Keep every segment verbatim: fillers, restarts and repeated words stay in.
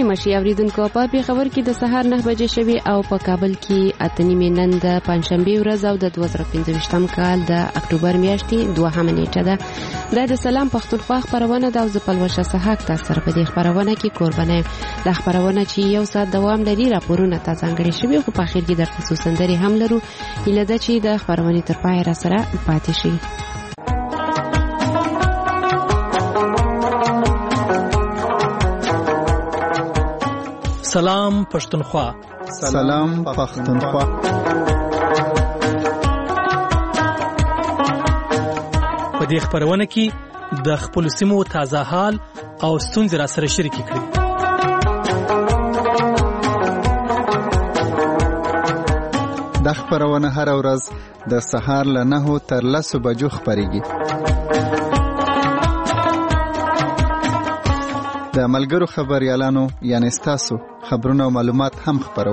مشي اوریدونکو په پیښور کې د سهار نه بجې شوي او په کابل کې اته نیمې نن د پنځشنبې ورځ او د دوه زره پنځه ویشتم کال د اکتوبر میاشتې دوهمه نیټه ده. دا د سلام پښتونخوا خپرونه ده او زه پلوشه سحاق تاسو سره په دې خپرونه کې قربانه یم. دا خپرونه چې یو ساعت دوام لري راپورونه ته ځانګړي شوي خو په اخر کې درته څو سندرې هم لرو. هیله ده چې د خپرونې تر پایه را سره پاتې شي. سلام پښتونخوا. سلام پښتونخوا. په دې خبرونه کې د خپل سیمو تازه حال او ستونزې را سره شریک کړي. د خبرونه هر ورځ د سهار له نهو تر لسو بجو خبريږي. د ملګرو خبريالانو یعنی ستاسو خبرونه او معلومات هم خبرو.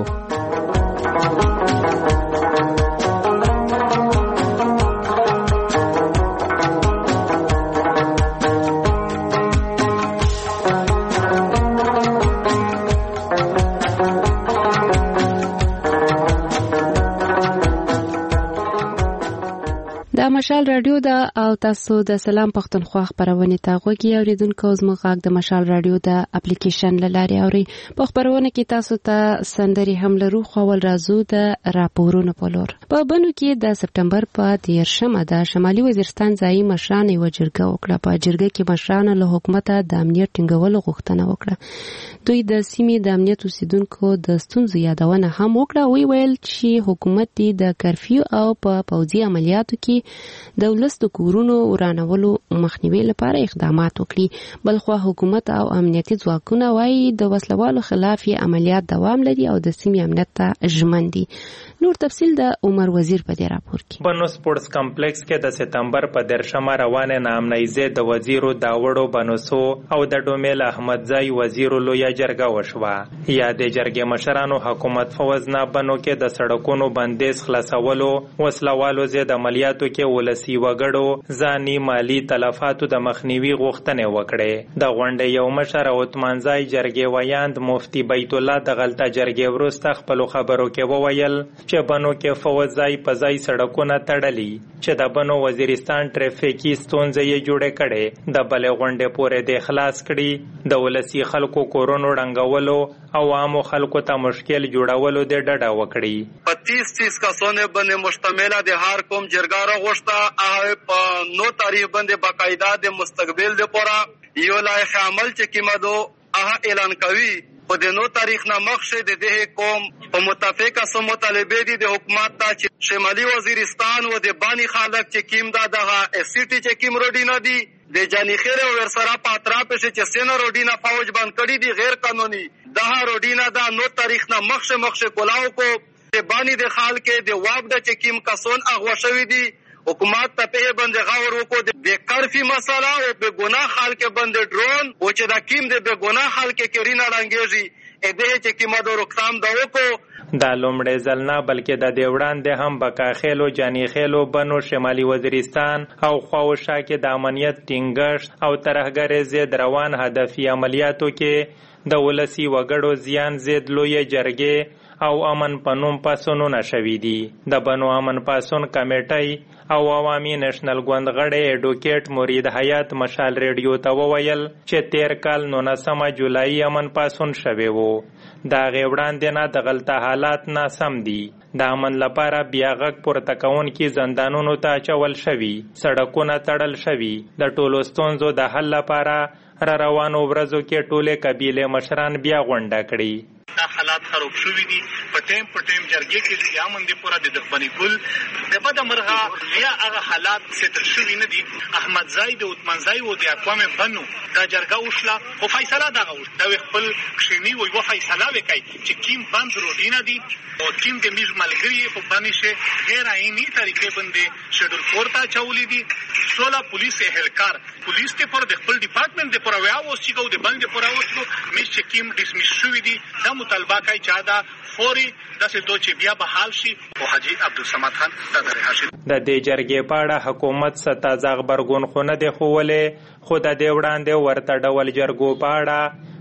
مشال رادیو دا او تاسو د سلام پښتونخوا خبرونه ته غوږی اوریدونکو زموږ غږ د مشال رادیو د اپلیکیشن لاري اوري. په خبرونه کې تاسو ته سندري هم لرو خو ول راځو د راپورونو په لور. په بنو کې د سپټمبر په دیرشمه د شمالي وزیرستان ځایي مشران یو جرګه وکړه. په جرګه کې مشران له حکومت د امنیت ټینګولو غوښتنه وکړه. دوی د سیمې د امنیت اوسیدونکو د ستونزو یادونه هم وکړه. وی ویل چې حکومت د کرفیو او په پوځي عملیاتو کې د ولس د کورونو ورانولو مخنیوي لپاره اقدامات وکړي. بلخو حکومت او امنیتي ځواکونه وايي د وسلوالو خلاف عملیات دوام لري او د سیمې امنیت ته ژمن دي. نور تفصیل د عمر وزیر په دې راپور کې. بنو سپورتس کمپلیکس کې د سپتمبر په درشمه روانه نامنیزه د وزیرو داوړو بنوسو او د ډومیل احمدزای وزیرو لویا جرګه وشوه. یا د جرګې مشرانو حکومت فوزنا بنو کې د سړکونو بندیز خلاصولو وسلوالو زید عملیاتو کې ولسی وګړو ځاني مالی تلفاتو د مخنیوي غوښتنه وکړه. د غونډې یو مشر عثمانزای جرګې ویاند مفتی بیت الله د غلطه جرګې ورسته خپل خبرو کې وویل چې بنو کې فوزای پزای سړکونه تړلي چې د بنو وزیرستان ټریفیکي ستونزې یې جوړې کړي. د بلې غونډې پورې د خلاص کړي د ولسی خلکو کورونو ړنګولو او عامو خلکو ته مشکل جوړولو د ډډه وکړي. پچیس تیس کسونه باندې مشتمله د هر قوم جرګه راغوښته. هغه په نو تاریخ باندې باقاعده د مستقبل د پورا یو لایق عمل چې کیمدو هغه اعلان کوي. په د نو تاریخ نه مخشه د دې قوم په متفقه سم مطالبه دي د حکومت ته چې شمالي وزیرستان و د بانی خلک چې کیم دا دغه سټي چې کیم روډینا دي د جانی خیر او ورسره په اطراف چې سینه روډینا فوج بند کړي دي غیر قانوني. دغه روډینا دا نو تاریخ نه مخشه مخشه کولاو کو د بانی د خال کې د واب د چې کیم کسون اغوا شوی دي. حکومت ته په باندې غور وکړو د بیکارفي مسله او به ګناه خلک باندې ډرون او چې دا کیم د به ګناه خلک کرینا لنګيږي ا دې چې کیمه د روکثام دا وکړو. دا لومړی ځل نه بلکې د دیوړان د هم بکاخیلو جانی خیلو بنو شمالي وزیرستان او خواوشا کې د امنیت ټینګښت او ترهګرۍ ضد روان هدفي عملیاتو کې د ولسی وګړو زیان ضد لوی جرګې او امن پنوم پاسونونه شوي دي. د بنو امن پاسون کمیټۍ او عوامي نېشنل ګوند غړی اډوکیټ مرید حیات مشال ریډیو ته وویل چې تیر کال نولسمه جولای امن پاسون شوی وو. دا غوړاندې نه د غلطه حالات ناسم دي. د امن لپاره بیا غږ پورته کوونکي زندانونو ته اچول شوي، سړکونه تړل شوي. د ټولو ستونزو د حل لپاره را روانو ورځو کې ټولې قبیلې مشران بیا غونډه کړي. دا حالات خراب شوي دي. په ټیم په ټیم جرګې کې د امن د پوره د دښمنۍ ګل د بده مرغه بیا هغه حالات ستل شوي نه دي. احمدزای د عثمانزای و د اقوام بنو دا جرګه وشله خو فیصله دغه وشله. دا خپل کښینی و یوه فیصله وکړي چې کیم بند روډینه دي او کیم د میږ ملګري په باندې چې غیر عیني طریقې باندې شډول کور ته اچولي دي. سوله پولیس اهلکار پولیس ته پر د خپل ډپارټمنټ د پوره ویاوس چې کو د بند د پوره وسلو مش چې کیم ډسمس شوي دي. دا مطالبه کوي چې دا فوري داسې دوه چې بیا به حال شي. او حاجي عبدالصمد خان دا د رهاشي د دې جرګې په اړه حکومت ستازه خبرګون خو نه دی ښوولی، خو د دې وړاندې ورته ډول جرګو په اړه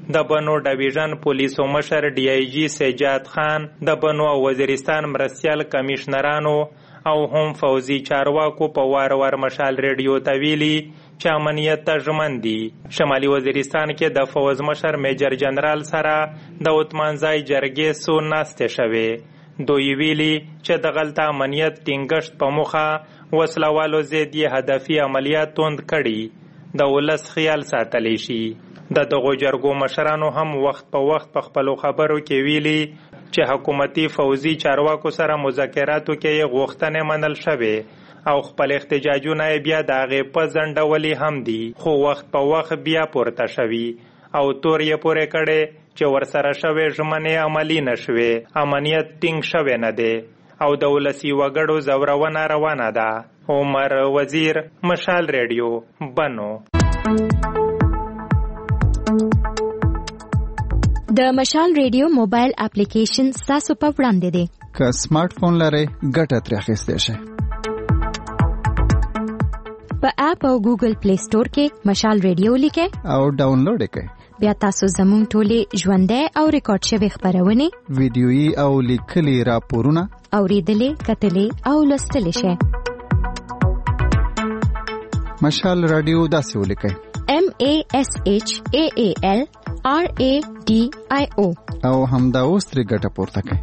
د بنو ډویژن پولیسو مشر ډي آی جی سجاد خان، د بنو او وزیرستان مرستیال کمشنرانو او هم فوزي چارواکو په وار وار مشال ریډیو ته ویلي چې امنیت ته ژمن دي. شمالي وزیرستان کې د فوز مشر میجر جنرال سره د اتمانځای جرګې څو ناستې شوې. دوی ویلي چې د غلطه امنیت ټینګښت په موخه وسلوالو ضد یې هدفي عملیات توند کړي، د ولس خیال ساتلی شي. د دغو جرګو مشرانو هم وخت په وخت په خپلو خبرو کې ویلي چې حکومتي فوزي چارواکو سره مذاکراتو کې یې غوښتنې منل شوې او خپل احتجاجونه بیا د هغې په ځنډولې هم دي، خو وخت په وخت بیا پورته شوي او تور یې پورې کړی چې ورسره شوې ژمنې عملي نه شوې، امنیت ټینګ شوی نه دی او د ولسي وګړو ځورونه روانه ده. عمر وزیر، مشال ریډیو، بنو. د مشال ریډیو موبایل اپلیکیشن تاسو په وړاندې دی. که سمارټ فون لرئ ګټه ترې اخیستی شئ. په اپ او ګوګل پلی سٹور کې مشال ریډیو لیکئ او ډاونلوډ یې کړئ. بیا تاسو زموږ ټولې ژوندۍ او ریکارډ شوې خپرونې، ویډیويي او لیکلي راپورونه اوریدلې، کتلې او لوستلې شئ. مشال رادیو داسې ولیکئ: M A S H A A L R A D I O او همدا اوس ترې ګټه پورته کړئ.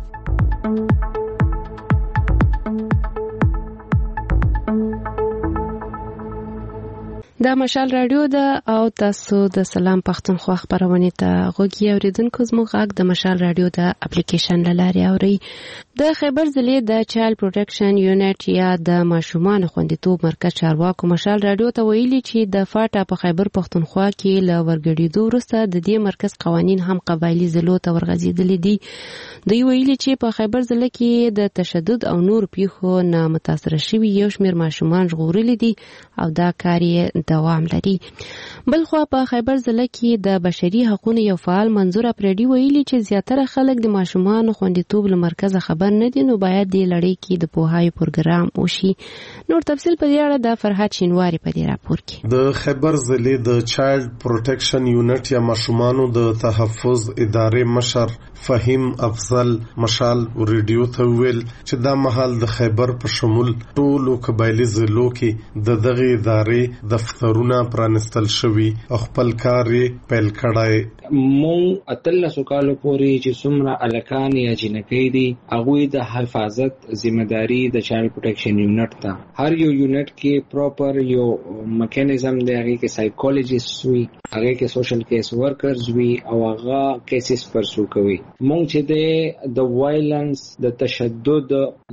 دا مشال رادیو ده او تاسو د سلام پښتونخوا خبرونه ته غوږی اوریدونکو. زموږ غږ د مشال رادیو د اپلیکیشن لارې اوري. د خیبر ضلع د چایلډ پروټیکشن یونټ یا د ماشومان خوندیتوب مرکز چارواکو مشال رادیو ته ویلي چې د فاټا په خیبر پښتونخوا کې له ورګړېدو وروسته د دې مرکز قوانین هم قبایلي ضلعو ته ورغځېدلي دي. دوی ویلي چې په خیبر ضلع کې د تشدد او نور پیښو نه متاثره شوي یو شمېر ماشومان ژغورلي دي او دا کار یې دوام لري. بلخوا په خیبر ضلع کې د بشري حقوقو یو فعال منظور اپریډي ویلي چې زیاتره خلک د ماشومان خوندیتوب له مرکز خبر نه دي، نو باید د لړۍ کې د پوهاوي پروګرام وشي. نور تفصیل په دې اړه د فرحت شینواری په دې راپور کې. د خیبر ضلع د چایلډ پروټیکشن یونټ یا ماشومانو د تحفظ ادارې مشر فهیم افضل مشال ریډیو ته ویل چې دا مهال د خیبر په شمول ټولو قبایلي ضلعو کې د دغه ادارې دفترونه پرانستل شوي او خپل کار یې پیل کړی. مونږ اتلسو کالو پورې چې څومره الکان یا جنکۍ دي هغوی د حفاظت ذمہداري د چایلډ پروټیکشن یونټ ته. هر یو یونټ کې پراپر یو میکانیزم دی، هغه کې سایکولوژیست وي، هغه کې سوشل کیس ورکرز وي او هغه کیسز پرسو کوي. مونږ چې د وایلنس، د تشدد،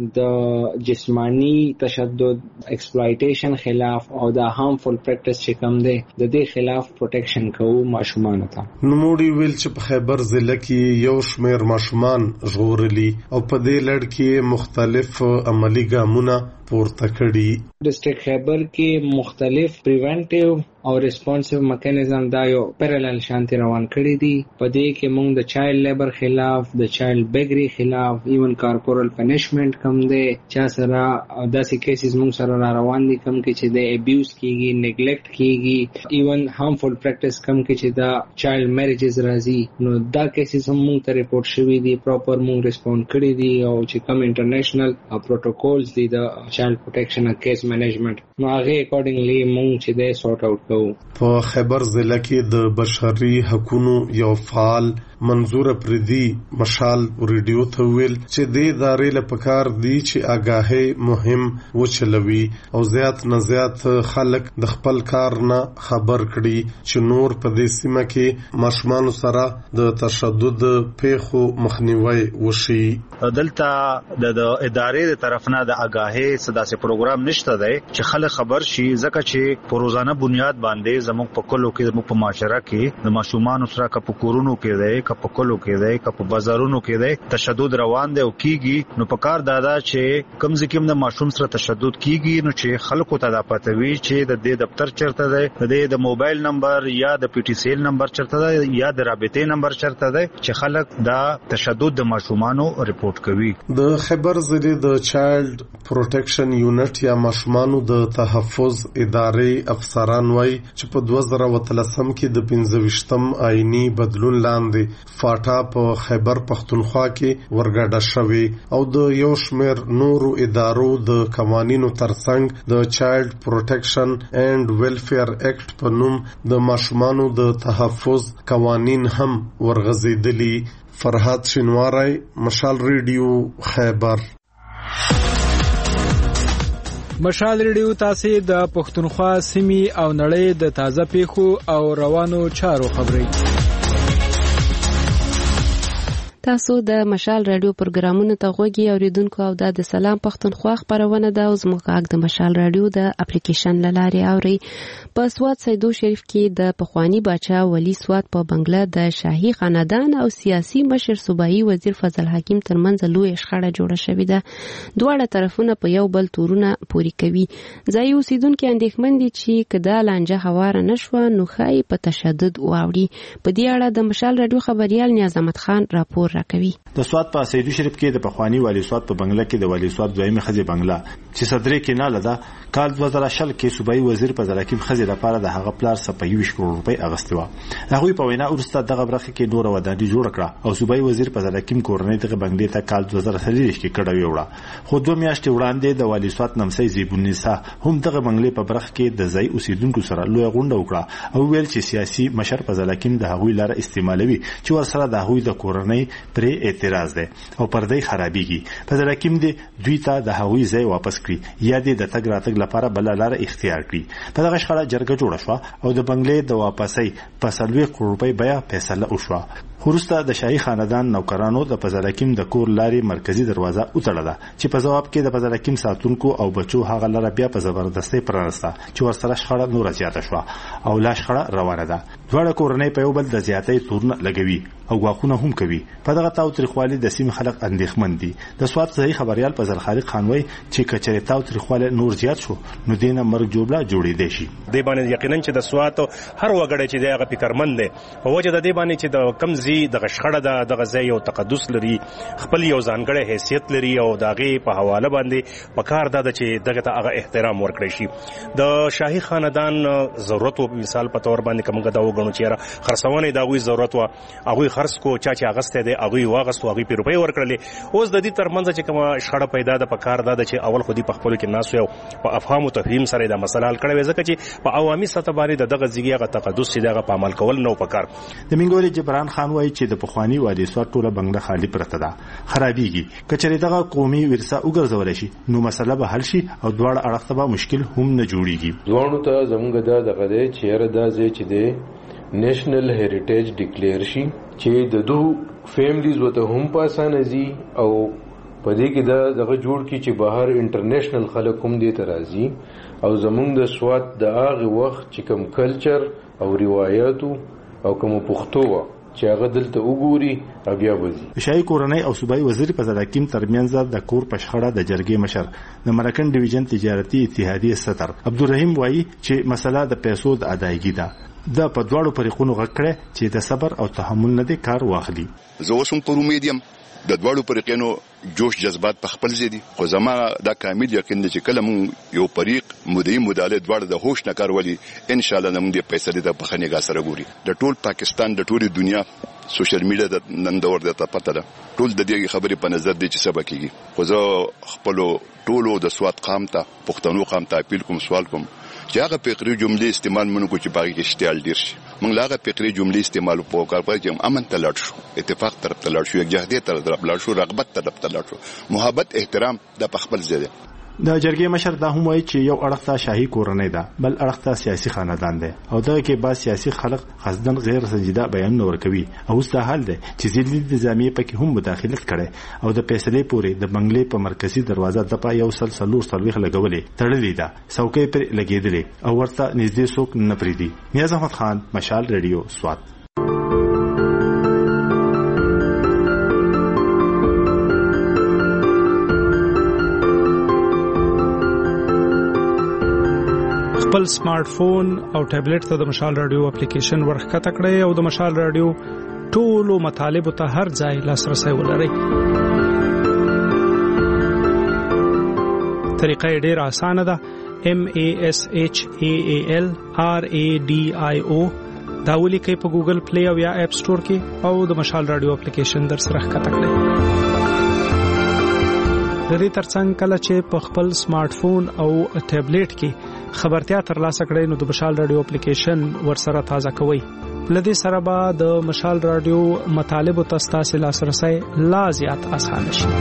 د جسمانی تشدد، ایکسپلایټیشن خلاف او د هارمفul پریکټس چې کوم دی د دې خلاف پروټیکشن کوو ماشومان ته. نوموړي ویل چې په خیبر ضلع کې یو شمېر ماشومان ژغورلي او په دې لړ کې مختلف عملی ګامونه پورته کړي. ډسټریکټ خیبر کې مختلف پریونټیو او ریسپانسیو میکانیزم دا یو پیرالل شانتي روان کړی دي. په دې کې موږ د چایلډ لیبر خلاف، د چایلډ بیګری خلاف، ایون کارپورل پنیشمنت کم دی چا سره داسې کیسز موږ سره را روان دي کم کې چې د ابیوز کیږي، نیګلیکټ کیږي، ایون هارمفul پریکټس کم کې چې دا چایلډ میریجز راځي. نو دا کیسز هم موږ ته ریپورت شوي دي، پراپر موږ ریسپوند کړی دي او چې کم انټرنیشنل پروتوکولز دي د چایلډ پروټیکشن او کیس مینجمنت نو هغه اکارډنګلی موږ چې د سورټ آوټ په خیبر ضلع کې د بشري حقوقو یو فعال منظور اپریدي مشال ریډیو ته ویل چې د ادارې لپاره دی چې آگاهي مهم وچلوي او زیات نه زیات خلک د خپل کار نه خبر کړي چې نور په دې سیمه کې ماشومان سره د تشدد پیښو مخنیوي وشي. دلته د ادارې د طرف نه د آگاهي سداسي پروګرام نشته دی چې خلک خبر شي، ځکه چې په روزانه بنیاد باندې زموږ په کلو کې زموږ په معاشره کې د ماشومان سره کپ کورونو کې دی، کپ کلو کې دی، کپ بازارونو کې دی تشدد روان دی او کیږي. نو په کار دادا چې کم ځکه د ماشوم سره تشدد کیږي نو چې خلکو ته دا پته وي چې د دې دفتر چرته دی، د دې د موبایل نمبر یا د پی ټی سی ایل نمبر چرته دی یا د رابطې نمبر چرته دی چې خلک دا تشدد د ماشومانو ریپورت کوي. د خیبر ضلع د چایلډ پروټیکشن پروټیکشن یونټ یا ماشومانو د تحفظ ادارې افسران وایي چې په دوه زره اتلسم کې د پنځه ویشتم آئینی بدلون لاندې فاټا په خیبر پختونخوا کې ورګډه شوې او د یو شمېر نورو ادارو د قوانینو ترڅنګ د چایلډ پروټیکشن اینڈ ویلفیر ایکټ په نوم د ماشومانو د تحفظ قوانین هم ورغځېدلي. فرهاد شینواری، مشال ریډیو، خیبر. مشال ریډیو تاسو د پښتونخوا سیمې او نړۍ د تازه پیښو او روانو چارو خبري. تاسو د مشال رادیو پروګرامونو ته غوږی اوریدونکو او د سلام پښتونخوا خبرونه د اوس مخاګ د مشال رادیو د اپلیکیشن لاري اوري. په سواد سیدو شریف کې د پخوانی باچا ولی سواد په بنگله د شاهي خاندان او سیاسي مشر صوبایي وزیر فضل حکیم ترمنځ لوی شخړه جوړه شوې ده. دواړه طرفونه په یو بل تورونه پوری کوي. ځای اوسیدونکو اندېښمن دي چې کدا لانجه هواره نشوه نو خای په تشدد واوړي. په دې اړه د مشال رادیو خبريال نیاز احمد خان راپور راکوي. د سواد په سیدو شریف کې د پخوانی والی سواد په بنگله کې د والی سواد دویمه خزي بنگله چې صدرې کې نه لده کال دوه زره شل کې صوبایي وزیر فضل حکیم خزي لپاره د هغه پلار سپایويش کروڑ روپۍ اغستوا. هغه په وینا ورسته دغه برخه کې نور ودانۍ جوړ کړه او صوبایي وزیر فضل حکیم کورنۍ دغه بنگلې ته کال دوه زره څلور کې کډه ویوړه. خو دوه میاشتې وړاندې د والی سواد نمسي زیبونیسا هم دغه بنگلې په برخه کې د ځای اوسیدونکو سره لوی غونډه وکړه او ویل چې سیاسي مشر فضل حکیم د هغوی لاره استعمالوي چې ورسره د هغوی د کورنۍ پرې اعتراض ده او پردې خرابېږي. فضل حکیم دې دوی ته د هغوی ځای واپس کړي یا دې د تګ راتګ لپاره بل لاره اختیار کړي. په دغه شخړه جرګه جوړه شوه او د بنگلې د واپسۍ په څلوېښت کروڑ روپۍ بیه فیصله وشوه. وروسته د شاهي خاندان نوکرانو د فضل حکیم د کور لارې مرکزی دروازه وتړله چې په جواب کې د فضل حکیم ساتونکو او بچو هغه لاره بیا په زبردستۍ پرانسته چې ورسره شخړه نور زیاته شوه او لا شخړه روانه ده. دواړه کورنۍ په یو بل د زیاتۍ تورونه لګوي او غواخونه هم کوي. په دغه تاوتریخوالي د سیمې خلک اندېښمن دي. د سواد ځای خبريال په زرخالق خان وای چې کچره تاوتریخوالي نور زیات شو نو دینه مرګ جوړه جوړې دي شي. د باندې یقینا چې د سواد هر وګړی چې دغه فکرمند دی په وجه د دې باندې چې د کمزي د غشخړه د دغه ځای او تقدس لري خپل یو ځانګړی حیثیت لري او دغه په حواله باندې پکار ده چې دغه ته هغه احترام ورکړي شي. د شاهي خاندان ضرورت او مثال په تور باندې کومه دا وګڼو چې خرڅونه دا غوي ضرورت وا هغه خرڅ کو چا چې اغسته دی هغه واغست هغه په روپۍ ورکړلې. اوس د دې ترمنځ چې کومه شخړه پیدا ده پکار ده چې اول خودي په خپل کې ناس یو په افهام او تفهیم سره د مسله حل کړي ځکه چې په عوامي سطح باندې دغه ځګیغه تقدس چې دغه په عمل کول نو پکار. د منګوري جبران خان وایي چې د پخوانی وادي سواد ټوله بنگله خالی پرته ده خرابېږي. کچره دغه قومي ورثه وګرځول شي نو مسله به حل شي او دواړه اړخ ته مشکل هم نه جوړيږي. ځوانو ته زموږ د دغه دی چې را د چې دی نېشنل هریټیج ډیکلیئر شي چې د دوه فیملیز وته هم پاسانه زی او په دې کې دا دغه جوړ کی چې بهر انټرنیشنل خلک هم دې ترازی او زمونږ د سواد د هغه وخت چې کوم کلچر او روایتو او کوم پښتو چې هغه دلته وګوري بیا وځي. شاهي کورنۍ او صوبایي وزیر فضل حکیم ترمنځ د کور پښخړه د جرګې مشر د مرکن ډیویژن تجارتي اتحادیه صدر عبدالرحیم وایي چې مسله د پیسو د ادایګي ده. دا په دواړو طریقونو غکړه چې د صبر او تحمل نه دي کار واخلي. زه اوسم پر امیدیم د دواړو طریقونو جوش جذبات په خپل ځای دي خو زما دا کامل یقین دی چې کله مونږ یو طریق مودي مداله دواړه د هوش نه کار ولي ان شاء الله موږ د پیسې د بخنیګا سره ګوري. د ټول پاکستان د ټولي دنیا سوشل میډیا د نن دور د پته ده ټول د دې خبرې په نظر دي چې سبا کیږي. خو زه خپل ټولو د سواد قام ته پښتنو قام ته اپیل کوم سوال کوم چې هغه فقري جملې استعمال مونږ کو چې باقي کې اشتعال ډیر شي. مونږ لاغه فقري جملې استعمال په کار پای چې امن ته لاړ شو اتفاق طرف ته لاړ شو یکجهتي طرف لاړ شو رغبت طرف ته لاړ شو محبت احترام د خپل ځای. د جرګې مشر دا هم وایي چې یو اړخ ته شاهي کورنۍ ده بل اړخ ته سیاسي خاندان ده او دغه کې بعض سیاسي خلک قصدن غیر سنجیده بیان ورکوي او اوس دا حال ده چې ځینې نظامیه پکې هم مداخلت کړي او د فیصلې پورې د بنگلې په مرکزی دروازه د پا یو سلسلور سلويخ لګولې تړلې ده څوکۍ پر لګېدلې او ورته نږدې څوک نه پریدي. نیاز احمد خان، مشال ریډیو، سواد. خپل سمارټ فون او ټابلیټ ته د مشال رادیو اپلیکیشن ورخکته کړئ او د مشال رادیو ټولو مطالبه ته هر ځای لاسرسي ولرئ. طریقه ډیره اسانه ده. M A S H A A L R A D I O دا ولیکئ په ګوګل پلی او یا اپ سٹور کې او د مشال رادیو اپلیکیشن در سره ښکته کړئ. د دې ترڅنګ کله چې په خپل سمارټ فون او ټابلیټ کې خبرتیا ترلاسه کړئ نو د مشال رادیو اپلیکیشن ورسره تازه کوئ. لدې سره به د مشال رادیو مطالب او تاسو لاسرسي لا زیات اسانه شي.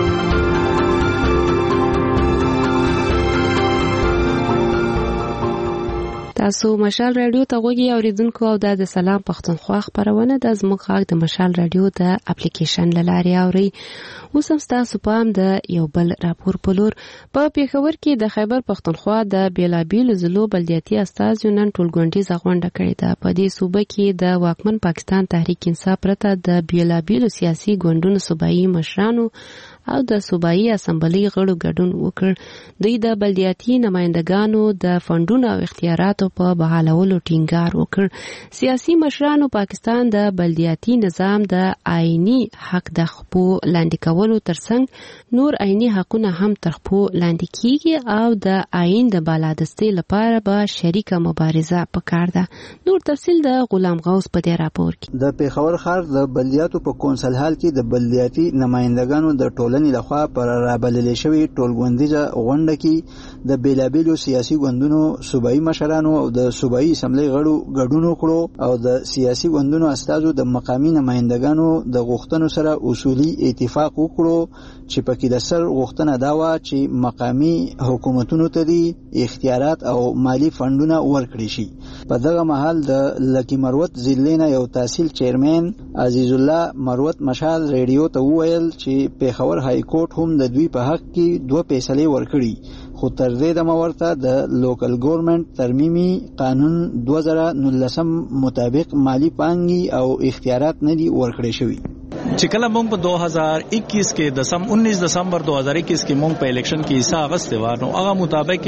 تاسو مشال رادیو ته غوږی اوریدونکو او د سلام پښتونخوا خبرونه د زموږ غږ د مشال رادیو د اپلیکیشن لاري اوري. اوس هم تاسو پام د یو بل راپور په لور په پیښور کې د خیبر پښتونخوا د بیلابیل ضلعو بلدیاتي استازو نن ټولګونډیزه غونډه کړې ده. په دې صوبه کې د واکمن پاکستان تحریک انصاف پرته د بیلابیل سیاسي ګوندونو صوبایي مشرانو او د صوبایي اسمبلی غړو ګډون وکړ. دوی د بلدیاتي نمائندګانو د فندونو او اختیاراتو په بحالولو ټینګار وکړ. سیاسي مشرانو پاکستان د بلدیاتي نظام د آئینی حق د خپو لاندې کولو ترڅنګ نور آئینی حقونه هم تر خپو لاندې کیږي او د آئین د بالادستۍ لپاره به شریکه مبارزه پکار ده. نور تفصیل د غلام غوث په دې راپور کې. د پیښور ښار د بلدیاتو په کونسل هال کې د بلدیاتي نمائندګانو د ټولنې لخوا پر رابللې شوی ټولګوندیزه غونډه کې د بیلابیلو سیاسي ګوندونو صوبایي مشرانو او د صوبایي اسمبلی غړو ګډون وکړو او د سیاسي ګوندونو استازو د مقامی نمائندګانو د غوښتنو سره اصولي اتفاق وکړو چې پکې د سر غوښتنه دا و چې مقامی حکومتونو ته دي اختیارات او مالی فندونه ورکړي شي. په دغه مهال د لکی مروت ضلع یو تحصیل چیرمن عزیز الله مروت مشال ریډیو ته وویل چې پیښور های کورټ هم د دوی په حق کې دوه فیصلې ورکړي خو تر دې دمه ورته د لوکل ګورنمنت ترمیمي قانون دوه زره نولسم مطابق مالی پانګي او اختیارات نه دي ورکړي شوی. چې کله موږ په دو هزار اکیس کې د سم انیس دسمبر دو هزار اکیس کې موږ په الیکشن کې حصہ اغستې و نو هغه مطابق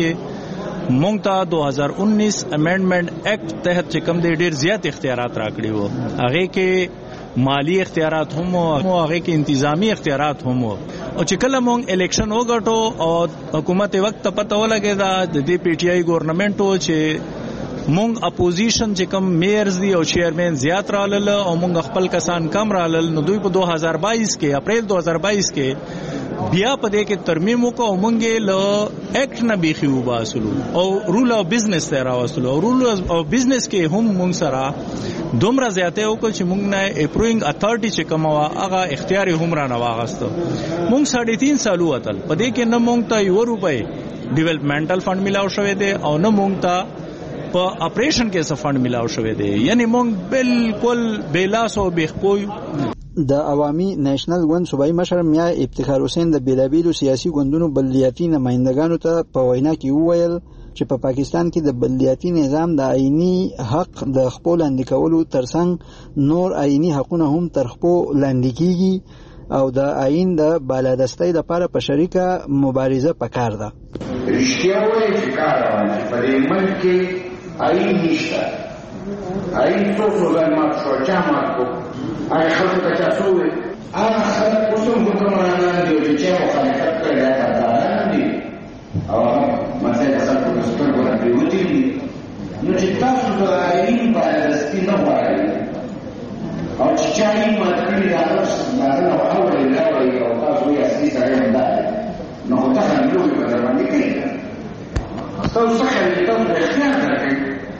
موږ ته دو هزار انیس امندمنت ایکټ تحت چې کوم د ډیر زیات اختیارات راکړي وو هغه کې مالی اختیارات هم او هغه کې انتظامی اختیارات هم او چې کله موږ الیکشن وګټو او حکومت وخت پته ولګی دا د دې پی ټی آی ګورنمنت چې مونږ اپوزیشن چې کوم میئرز دي او چیئرمن زیات رالل او مونږ خپل کسان کم رالل نو دوی په دو هزار بائیس کې اپریل دو هزار بائیس کې بیا په دې کې ترمیم وکړو او مونږ له اکټ نه بیخي وباسلو او رول او بزنس ته راوستلو او رول او بزنس کې هم مونږ سره دومره زیاته وکړ چې مونږ نه اپروینګ اتھارټی چې کوم هغه اختیار هم را نه واغسته. مونږ ساڑھے تین سال وتل په دې کې نه مونږ ته یو روپۍ ډیولپمنټل فند ملاو شوی دی او نه مونږ ته په اپریشن کې څه فند ملاو شوی دی. یعنی مونږ بالکل بیلاس او بخپوی. د عوامي نېشنل ګوند صوبایي مشر میا افتخار حسین د بیلابیلو سیاسي ګوندونو بلدیاتي نمائندګانو ته په وینا کې وویل چې په پاکستان کې د بلدیاتي نظام د آئینی حق د خپل لاندې کولو ترڅنګ نور آئینی حقونه هم تر خپل لاندې کیږي او د آئین د بالادستۍ لپاره په شریکه مبارزه پکار ده. رښتیا وایي چې کار روان چې په دې ملک کې آئین نشته. آئین څو څو ځل مات شو چا مات کو هغه خلکو ته چا څووي هغه خلک اوس هم حکمرانان دي چې چا مخالفت کړی دا کارداران دي او مسایل د خلکو په سترګو نه پرېوتي دي. نو چې تاسو د آئین بالادستي نه غواړئ او چې چا آئین مات کړي د هغه نه واورئ راوړئ او تاسو یې اصلي سړی هم دا دی نو خو تاسو هم لوبې به در باندې کوي. تاسو څه خلک تاسو د اختیار درکوي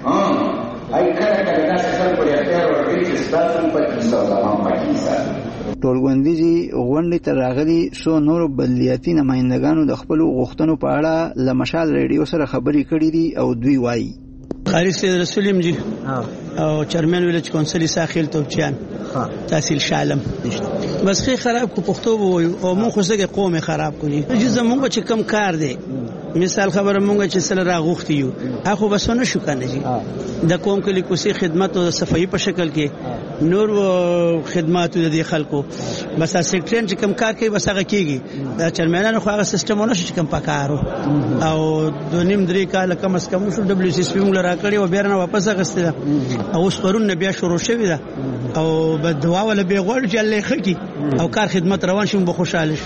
ای کله کله داسې خلکو د اختیار ورکوي چې ستاسو په کیسه او زمان په کیسه. ټولګوندیزې غونډې ته راغلي څو نورو بلدیاتي نمائندګانو د خپلو غوښتنو په اړه له مشال ریډیو سره خبرې کړې دي او دوی وایي قاری سید رسولیم جی او چیرمن ویلج کونسل ساحل توبچیان تحصیل شالم بس خې خراب کو پښتو وو او مو خو څنګه قوم خراب کړي چې زمونږ چې کم کار دی مثال خبره مونږ چې سره راغوختي یو اخو بسونه شو کنه جی د قوم کلی کوسي خدمت او صفائی په شکل کې نور خدمات د خلکو بس سیکریټری چې کم کار کوي بس هغه کیږي دا چیرمنانو خو هغه سیستمونه شي کم پکارو او د نیم درې کال کم اس کم شو دبليو سی اس پی موږ راکړي او بیرنه واپس غسته او اوس پرون بیا شروع شوی دا او په دوا ول به غوړ چې الله خکی او کار خدمت روان شي به خوشاله شو.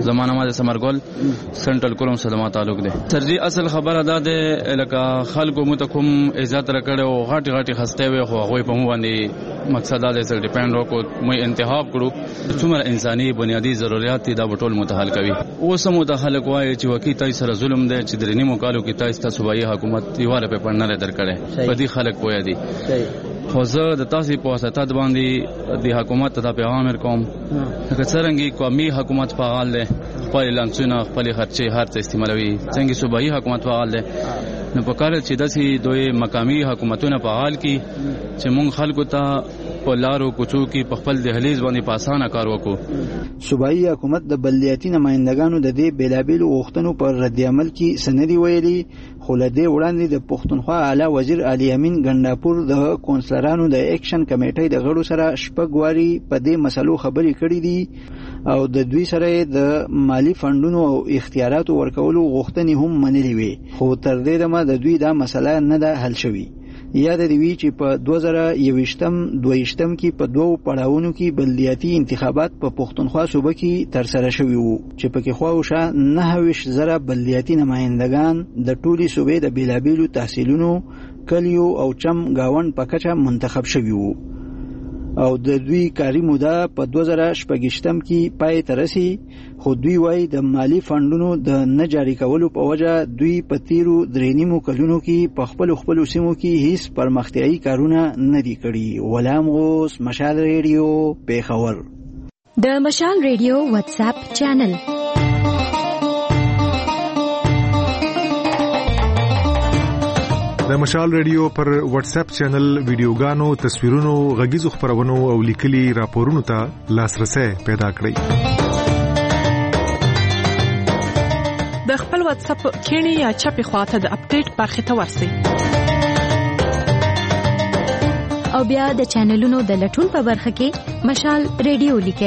زمانه ما د سمرګل سنټرل کولم سره ما تعلق دی. سرجی اصل خبره ده د لکه خلکو متکم عزت راکړو غاټي غاټي خسته وي خو هغه په مو باندې مقصد دا دی چې ډیپند وکړو مې انتخاب کړو څومره انساني بنیادی ضرورت دي دا ټول متحل کوي. اوس مو د خلک وایي چې وکی تای سره ظلم دی چې درې نیمو کالو کې تاسو ته صوبایي حکومت یواله په پړنه درکړي په دې خلک پوهه دي. خو زه د تاسو په واسطه باندې د حکومت ته پیغام ورکوم چې څنګه قومي حکومت فعال دی خپل لانسونه خپل خرچه هر څه استعمالوي څنګه صوبایي حکومت فعال دی نو په کار چې داسې دوی مقامی حکومتونه فعال کی چې مونږ خلکو ته په لارو کوڅو کې په خپل دهلیز باندې په اسانه کار وکړو. صوبایي حکومت د بلدیاتي نمائندګانو د دې بیلابېلو غوښتنو پر رد عمل کې سندري ویلي خو له دې وړاندې د پښتونخوا اعلی وزیر علي امین ګنداپور د کونسلرانو د اکشن کمیټې د غړو سره شپږ واري په دې مسلو خبرې کړې دي او د دوی سره د مالی فندونو او اختیاراتو ورکولو غوښتنې هم منلې وي خو تر دې دمه د دوی دا مسله نه ده حل شوې. یاد دی وی چې په دوه زره یوویشتم دویشتم کې په دوو پړاوونو کې بلدیاتي انتخابات په پښتونخوا صوبه کې تر سره شوي وو چې پکې خواوشه نهه ویشت زره بلدیاتي نمائندگان د ټولي صوبې د بیلابیلو تحصیلونو کلیو او چم گاوند په کچه منتخب شوي وو او د دوی کاری موده په دوه زره شپږشتم کې پای ته رسي خو دوی وایي د مالی فندونو د نه جاري کولو په وجه دوی په تیرو درې نیمو کلونو کې په خپلو خپلو سیمو کې هیڅ پرمختیایي کارونه نه دي کړي. غلام غوث، مشال ریډیو، پیښور. د مشال ریډیو واتس اپ چینل د مشال ریډیو پر واتس اپ چینل ویډیوګانو، تصویرونو، غږیزو خبرونو او لیکلي راپورونو ته لاسرسي پیدا کړئ. د خپل واتس اپ کینی یا چپی خواته د اپډیټ برخه ته ورسئ او بیا د چینلونو د لټون په برخه کې مشال ریډیو لیکئ.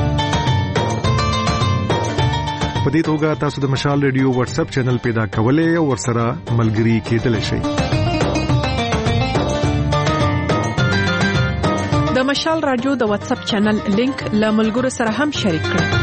په دې توګه تاسو د مشال ریډیو واتس اپ چینل پیدا کولای او ورسره ملګري کېدلی شئ. د مشال رادیو د واتس اپ چینل لینک له ملګرو سره هم شریک کړئ.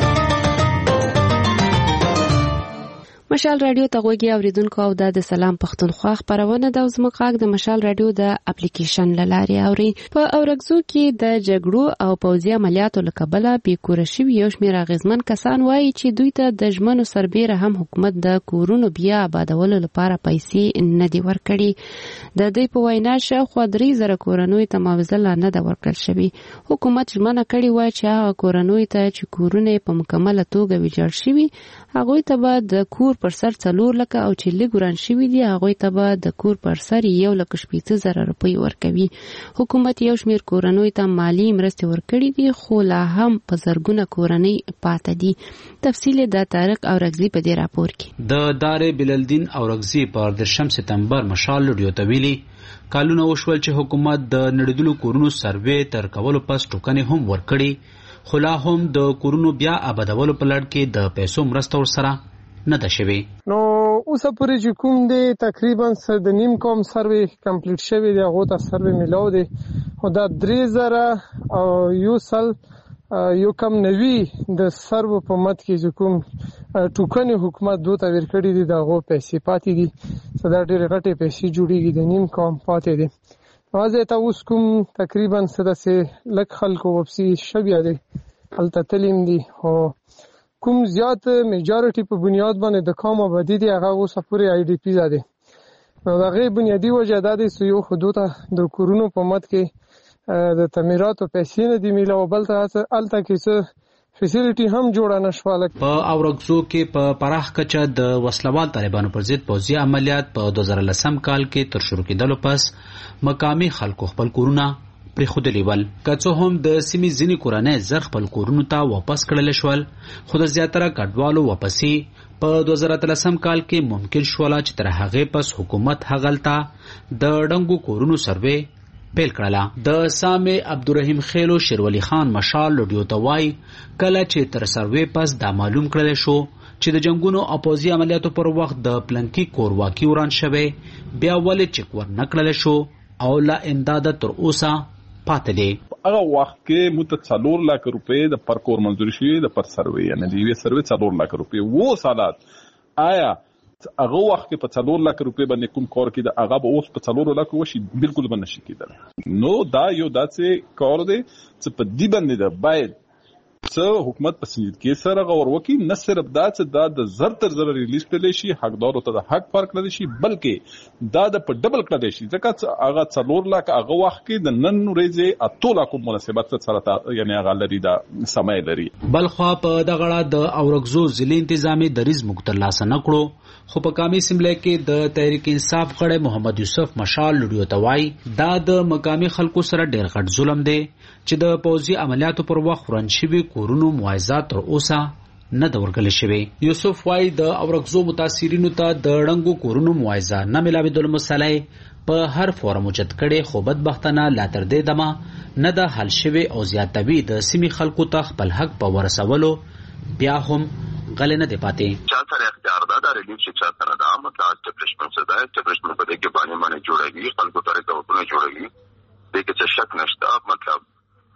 مشال رادیو ته غوږی اوریدونکو او د سلام پښتونخوا خبرونه د زموږ د مشال رادیو د اپلیکیشن لاري اوري. په اورګزو کې د جګړو او پوځي عملیاتو لکبله بیکوره شوی یو شمېر اغیزمن کسان وایي چې دوی ته د ژمنو سربېره هم حکومت د کورونو بیا آبادولو لپاره پیسې نه دي ورکړي. د دوی په وینا شاوخوا درې زره کورنیو ته معاوضه لا نه ده ورکړل شوې. حکومت ژمنه کړې وه چې هغه کورنیو ته چې کورونه په مکمله توګه ویجاړ شوي هغوی ته به د کور پر سر څلور لکه او چې لږ وران شوي دي هغوی ته به د کور پر سر یو لکه شپېته زره روپۍ ورکوي. حکومت یو شمېر کورنیو ته مالي مرستې ورکړي دي خو لا هم په زرګونه کورنۍ پاته دي. تفصیل د طارق اورګزي په دې راپور کې. د دارې بلالدین اورګزي پر دشم سپتمبر مشال ریډیو ته ویلي کالونه وشول چې حکومت د نړیدلو کورونو سروې تر کولو پس ټوکنې هم ورکړي خو لا هم د کورونو بیا آبادولو په لړ کې د پیسو مرسته ورسره نه ده شوې. نو اوسه پورې چې کوم دی تقریبا د نیم کوم سروې کمپلیټ شوی دی هغه ته سروې ملاو دی خو دا درې زره او یو سل یو کم نوي د سرو په مت کې چې کوم ټوکنې حکومت دوه ته ورکړي دي دغه پیسې پاتې دي صدا ډېر غټې پیسې جوړیږي د نیم کوم پاتې دي. واځي ته اوس کوم تقریبا صدا سه لک خلکو وبسي شبیا دي هلته تلیم دي او کوم زیات میجارټي په بنیاد باندې د قوم آبادی دی هغه اوس پورې آی ډی پی زده. نو دغه بنیادی وجه د دې یو حدود د کورونو په مت کې د تعمیراتو پیسې نه دی میله او بل ته الته کې څه فیسیلیټي هم جوړه نشواله. په اورګزو کې په پراخ کچه د وسلوال طالبانو پر ضد پوځي عملیات په دوه زره لسم کال کې تر شروع کېدلو پس مقامي خلکو خپل کورونه پرې خودلی ول. که څه هم د سیمې ځینې کورنۍ زر خپل کورونو ته واپس کړل شول خو د زیاتره کډوالو واپسې په دوه زره اتلسم کال کې ممکن شوله چې تر هغې پس حکومت هغلته د ډنګو کورونو سروې پیل کړله. د سامع عبدالرحیم خیلو شیرولی خان مشال ریډیو ته وایي کله چې تر سروې پس دا معلوم کړل شو چې د جنگونو او پوځي عملیاتو پر وخت د پلنکی کور واقع وران شوی بیا ولې چک ور نکړل شو او لا امداد تر اوسه پاتې دي. هغه وخت کې مت څلور لک روپۍ د پر کور منځوري شي د پر سروي یعنی د یوې سروي څلور لک روپۍ وو سالات آیا هغه وخت کې په څلور لک روپۍ باندې کوم کار کې د هغه به اوس په څلور لک وشي بالکل باندې شي کېدل نو دا یو داسې کار دی چې په دې باندې د باید څه حکومت په سید کې سره غور وکړي نه صرف دا چې دا د زر تر زر ریلیز کړل شي حقدارو ته د حق فرق کړل شي بلکې دا د په ډبل کړل شي ځکه هغه څلور لک هغه وخت کې د نن ورځې اته لک مناسبت سره یعنی هغه لري دا سمای لري بلخوا په دغه د اورګزو ضلع انتظامی دریز مقتل لاسه نکړو خو په کامي سیمله کې د تحریک انصاف غړی محمد یوسف مشال لډیو توای دا د مقامی خلکو سره ډیر غټ ظلم دی چې د پوځي عملیاتو پر وخت ورنشوي کورونو معاوضه تر اوسه نه د ورکړل شوی. یوسف وای د اورګزو متاثرینو ته د ړنګو کورونو معاوضه نه ملاویدل مسلې په هر فورم چت کړي خو بدبختانه لا تر دې دمه نه د حل شوی او زیاتوي د سیمې خلکو ته خپل حق په ورسولو بیا هم غل نه دی پاتې. چا سره اختیار دا د ریلیف چې چا سره دا مطلب اسټابلیشمنت سره دا اسټابلیشمنت په دې کې باندې باندې جوړوي خلکو ته راځي جوړوي دغه څه شک نشته مطلب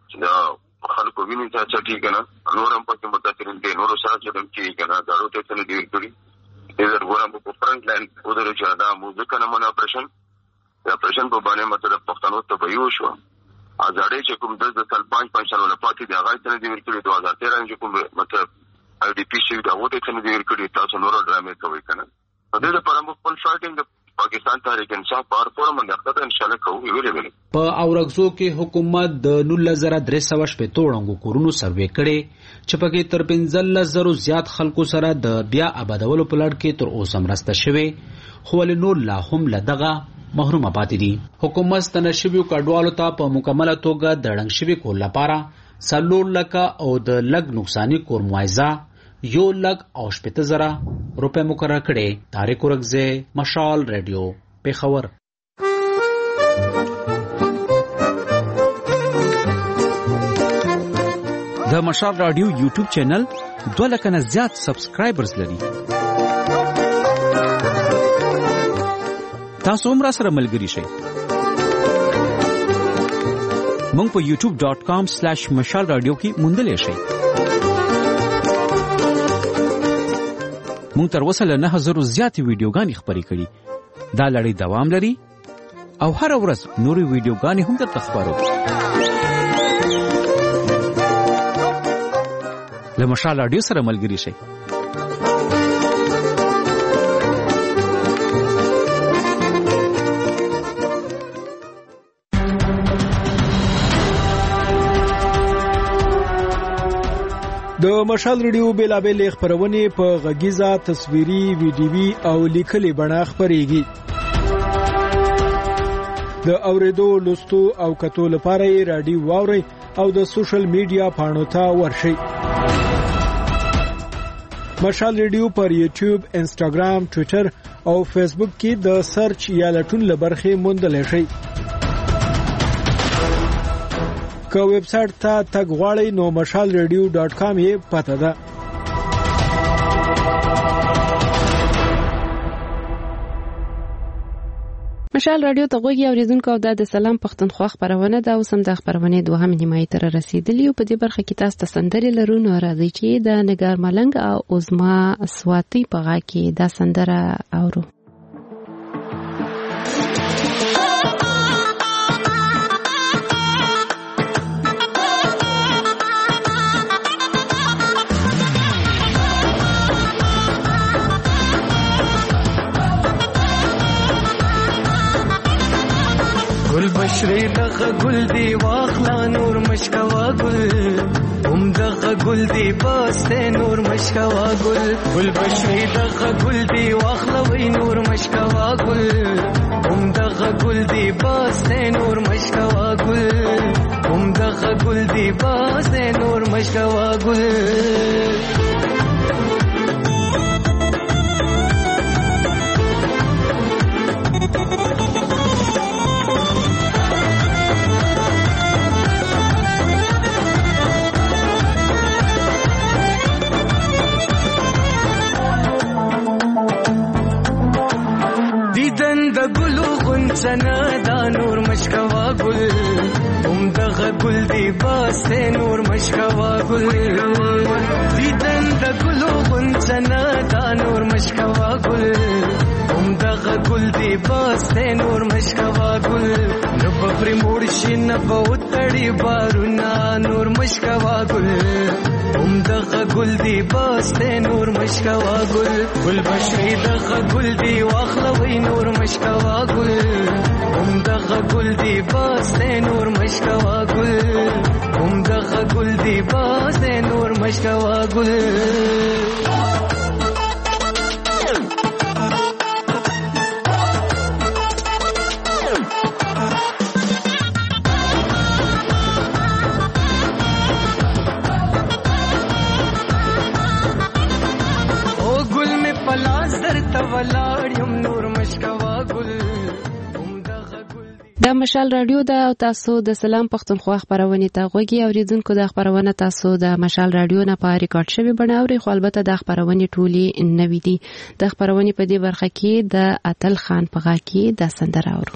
چې خلکو ویني چې ټیک نه نور هم پکې متاثرین دي نور سره چې دم کې کنه دارو ته څه دی کړی دې ورغورم په فرنٹ لاین ودرې چې دا موزیک نه من اپریشن دا اپریشن په باندې مطلب پښتنو ته ویو شو ازاړې چې کوم د سال پنځه پنځه سال لپاره دی هغه څه دی ورکړي دوه هزار تیرہ کې کوم مطلب ای ډی پی سی دا وته څه دی ورکړي تاسو نور ډرامې کوي کنه په دې لپاره موږ خپل فایټینګ پاکستان تحریک انصاف پر فورم باندې ان شاء الله کوو ویلې ویلې په اورګزو کې حکومت د نولس زره درې سوه شپږ ړنګو کورونو سروې کړي چې پکې تر پنځلس زره زیات خلکو سره د بیا آبادولو په لړ کې تر اوسه مرسته شوې خو ولې نور لا هم له دغه محرومه پاتې دي. حکومت ستنشویو کډوالو ته په مکمله توګه د ړنګ شوي کور لپاره څلور لکه او د لږ نقصاني کور معاوضه یو لک او شپږ زره روپے مقرر کړي. طارق ورغزه مشال رادیو پیښور. د مشال رادیو یوټیوب چینل دوه لک نه زیات سبسکرایبرز لري. تاسو هم را سره ملګري شئ. مونږ په یوټیوب ډاٹ کام سلیش مشال رادیو کې موندلی شئ. مونږ تر اوسه له نهه زرو زیاتې ویډیوګانې خپرې کړي. دا لړۍ دوام لري او هره ورځ نورې ویډیوګانې هم درته خپرو. له مشال رادیو سره ملګري شئ. د مشال ریډیو بیلابېل خبرونه په غږیزه تصویري ویډیوي او لیکلي بڼه خبريږي. د اوریدو لوستو او کتو لپاره یې رادیو واوري او د سوشل میډیا پاڼو ته ورشئ. مشال ریډیو پر یوټیوب، انسټاګرام، ټوئیټر او فیسبوک کې د سرچ یا لټون لبرخې موندلی شئ. که ویب سټ ته تګ غواړئ نو مشال ریډیو ډاٹ کام یې پته ده. مشال رادیو ته غوږی اوریدونکو او د سلام پښتونخوا خبرونه ده او سم د خبرونه دوهم نیمه تر رسیدلی او په دې برخه کې تاسو ته سندري لرو نو راځي چې د نګار ملنګ او عظما سواتی په غا کې دا سندره اورو. گل بشری دغه گل دی واخلا نور مشکوا گل هم دغه گل دی باسته نور مشکوا گل گل بشری دغه گل دی واخلا وی نور مشکوا گل هم دغه گل دی باسته نور مشکوا گل هم دغه گل دی باسته نور مشکوا گل دیدن د ګلو غنچنه دا نور مشکوا ګل هم دغه ګل دی باسته نور مشکوا ګل دیدن د ګلو غنچنا دا نور مشکوا ګل هم دغه ګل دی باسته نور مشکوا ګل نو پر موړ شي نه بوتړي بارونا نور مشکوا ګل هم دغه ګل دی باسته نور مشکوا ګل ګل بشری دغه ګل دی واخلوي نور مشکوا ګل هم دغه ګل دی باسته نور مشکوا ګل هم دغه ګل دی باسته نور مشکوا ګل د مشال رادیو دا او تاسو د سلام پښتونخوا خبرونه ته غوږی اوریدونکو د خبرونه تاسو د مشال رادیو نه په ریکارډ شوی بڼاوري خو البته د خبرونه ټولي نوې دي د خبرونه په دې برخه کې د اتل خان پغا کې د سندره اورو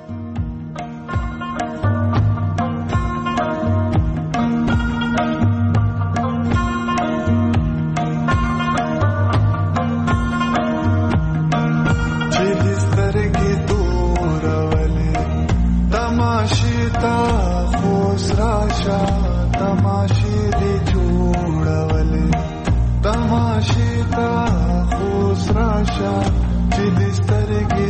तमाशे दे जोड़वले तमाशे ता खुश राशा जिदिस्तर के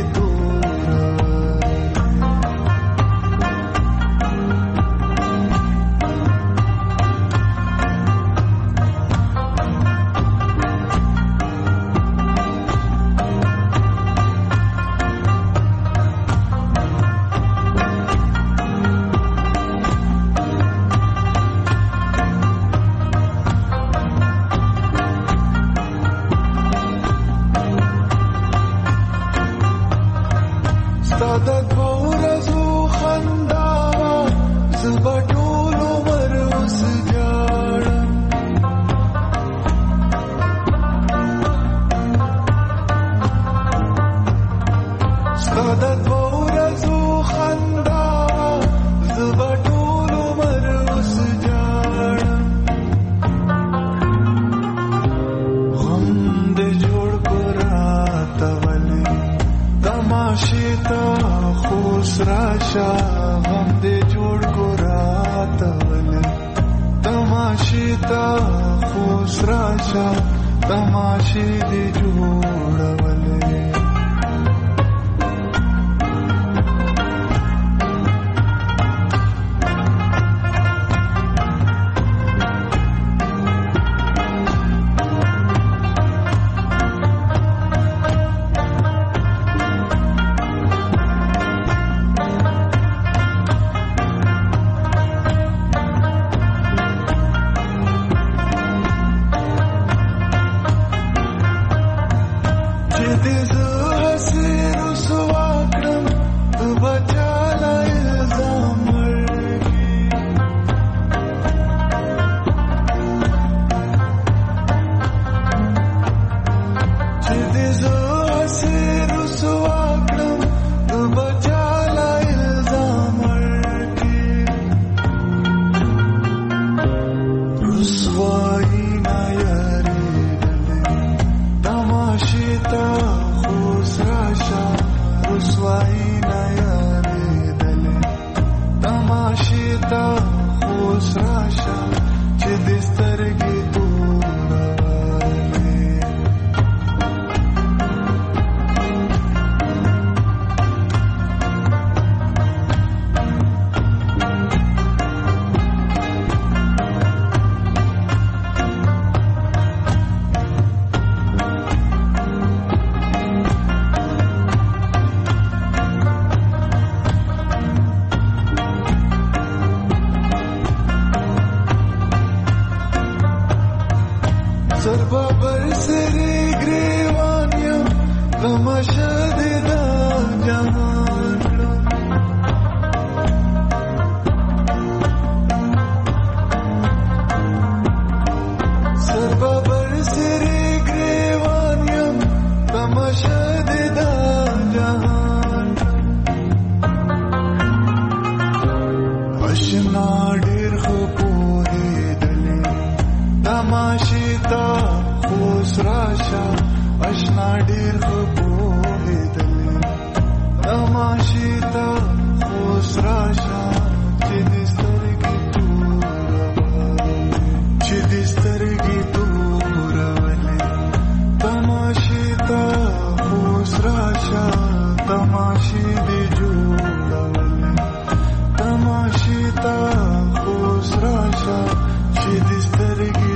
راشه اشنا ډیر خبره دلې تماشې ته اوس راشه چې د سترګې تورولې چې د سترګې تورولې تماشې ته اوس راشه تماشې دې جوړولې تماشې ته اوس راشه چې د سترګې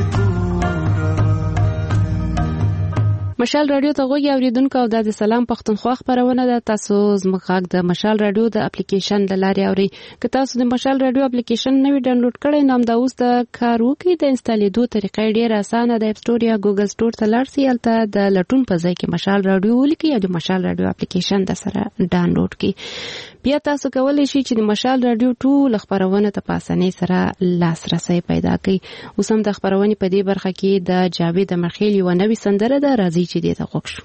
مشال رادیو ته غوږی اوریدونکو او د سلام پښتونخوا خبرونه ده. تاسو زموږ غږ د مشال رادیو د اپلیکیشن د لارې اوري. که تاسو د مشال رادیو اپلیکیشن نوی ډاونلوډ کړئ نو دا اوس د کار وکړي. د انسټالیدو طریقې ډیره اسانه ده. اپ سټور یا ګوګل سټور ته لاړ شئ، هلته د لټون په ځای کې مشال رادیو ولیکئ او د مشال رادیو اپلیکیشن د سره ډاونلوډ کړئ. بیا تاسو کولی شئ چې د مشال رادیو ټول خبرونه ته په اسانۍ سره لاسرسي پیدا کړئ. اوس هم د خبرونې په دې برخه کې د جاوید امرخیل یو نوې سندره ده، راځي چې دې ته غوږ شو.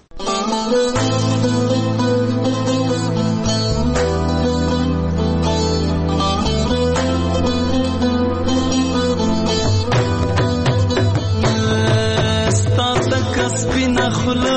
ستا تک سپینه خوله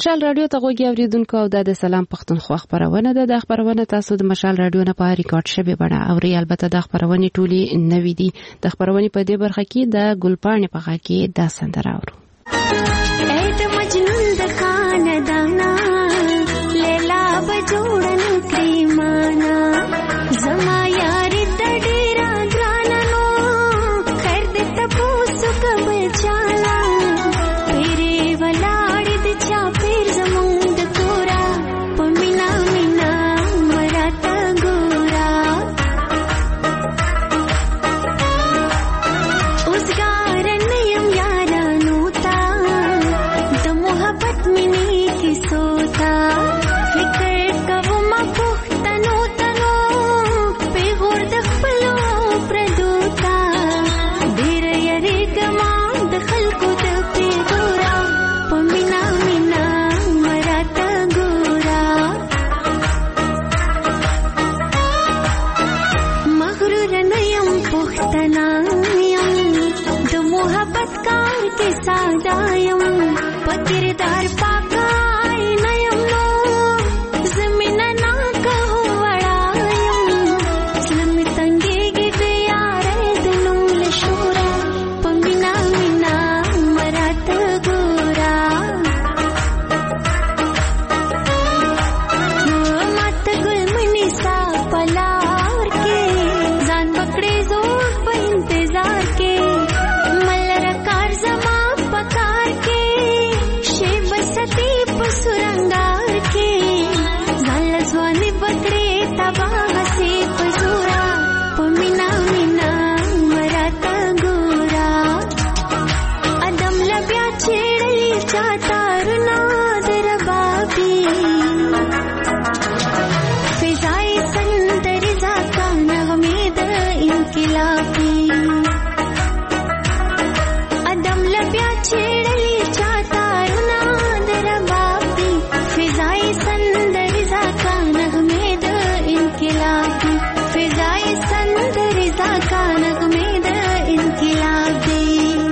مشال رادیو ته غوږی اوریدونکو او د سلام پښتونخوا خبرونه ده. د خبرونه تاسو د مشال رادیو نه په ریکارډ شوی بڼه اوري. البته د خبرونه ټولي نوې دي. د خبرونه په دې برخه کې د ګلپاڼې په غا کې د سندره اورو. اې د مجنون د خاندانا لیلا بجوړن کریمانا زما یاري د ډیرا ګرانانو خیر دې تاسو کبه چالا پیری ولاړې د چا پیر زمون د کورا پمینا مینا مراته ګورا اوسګار نیم یارانو تا د محبت منی کی سوتا فکر کوم ما پختنو تنو په ور د خپلو پردوتا ډیر یری کما د خلکو د پیګورا پمینا مینا مراته ګورا مغرور نیم پختنا یم د محبت کار کې ساده یم پکردار پاکای نیم نو زمین نا کهو وړایم سلم تنګيږي د یارې د نوم لشورا پمینا مینا مراته ګورا مات ګل منی سا پلار کې ځان پکړې زور په انتظار کې ملر کار زما پکار کې شی بستی پسرنګار کې ځان لزواني پکړې تبا هسي پزورا پمینا مینا مراته ګورا ادم لبیا چېړلې چاته رنا در بابي فضای سندر زاکا نغمه د انقلابي ادم لبیا چېړلې چاته رنا در بابي فضای سندر زاکا نغمه د انقلابي فضای سندر زاکا نغمه د انقلابي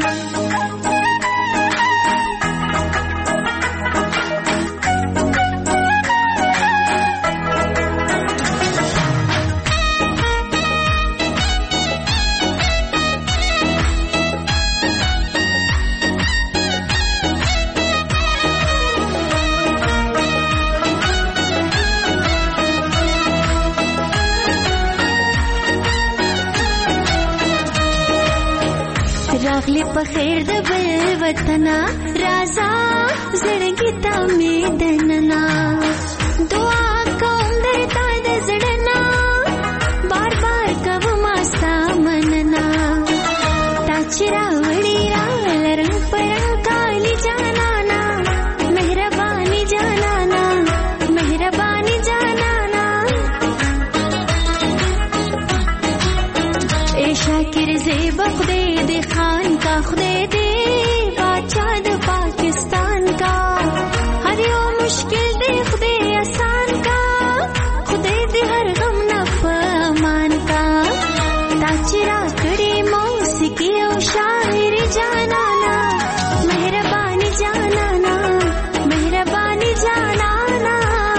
راغلی په خیر د بل وطنا رازا زړګی ته مې دننا دعا کوم درته د زړنا بار بار کوم سامننا تا چې راوړی را لرم پرنګ کالی جانانا مهرباني جانانا مهرباني جانانا اے شاکر زیب خدای دې خان کا خدای دې بادشاہ د پاکستان کا هر یو مشکل دې خدای آسان کا خدای دې هر غم نه پمان کا تا چې را کړې موسیقي او شاعري جانانا مهرباني جانانا مهرباني جانانا